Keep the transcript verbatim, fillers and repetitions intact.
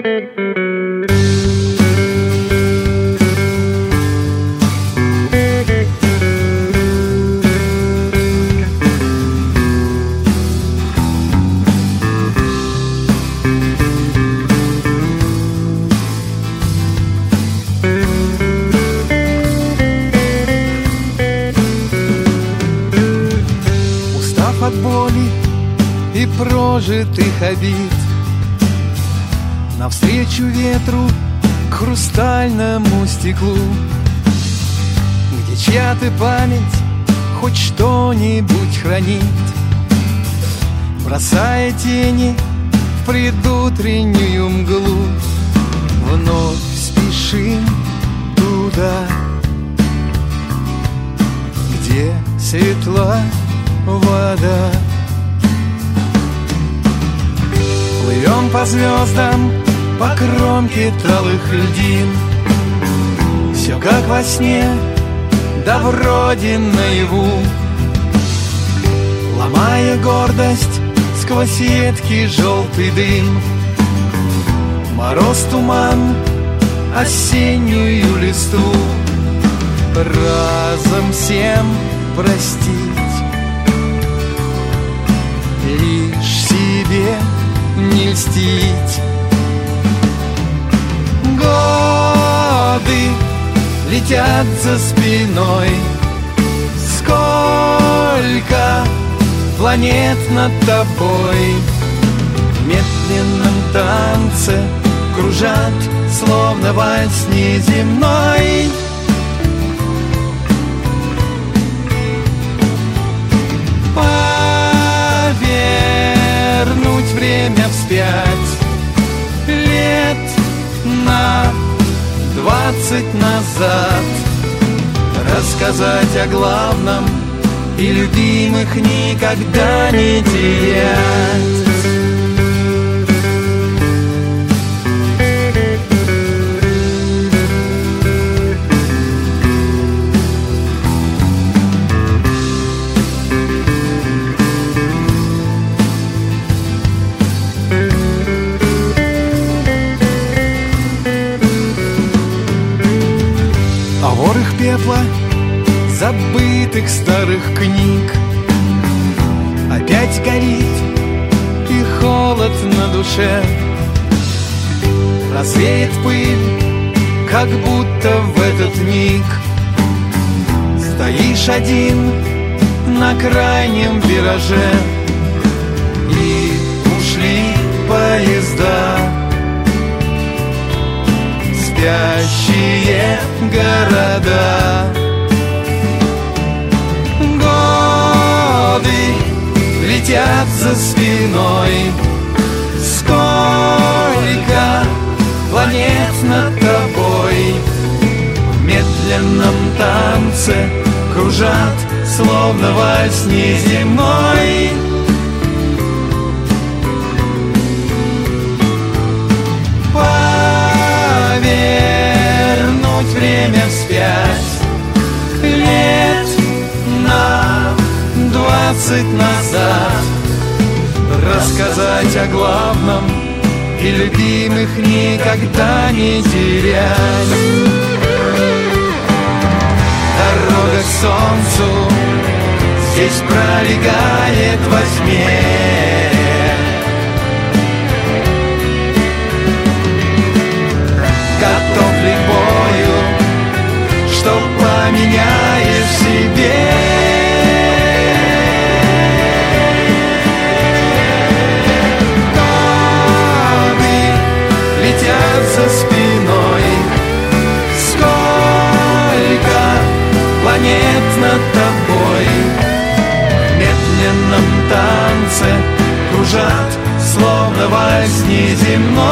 От боли и прожитых обид, навстречу ветру к хрустальному стеклу, где чья-то память хоть что-нибудь хранит, бросая тени в предутреннюю мглу. Вновь спешим туда, где светла вода. Плывем по звездам, по кромке талых льдин, все как во сне, да вроде наяву, ломая гордость сквозь едкий желтый дым, мороз, туман, осеннюю листву. Разом всем простить, лишь себе не льстить. Годы летят за спиной, сколько планет над тобой в медленном танце кружат, словно вальс неземной. Повернуть время вспять лет на двадцать назад, рассказать о главном и любимых никогда не терять. А ворох пепла забытых старых книг опять горит, и холод на душе развеет пыль, как будто в этот миг стоишь один на крайнем вираже, и ушли поезда, спящие города. Годы летят за спиной, сколько планет над тобой в медленном танце кружат, словно вальс неземной. Повернуть время вспять лет на двадцать назад, рассказать о главном и любимых никогда не терять. Дорога к солнцу здесь пролегает во тьме, готов ли к бою, что поменяешь себе? Годы летят за спиной, сколько планет над тобой в медленном танце кружат, словно вальс неземной.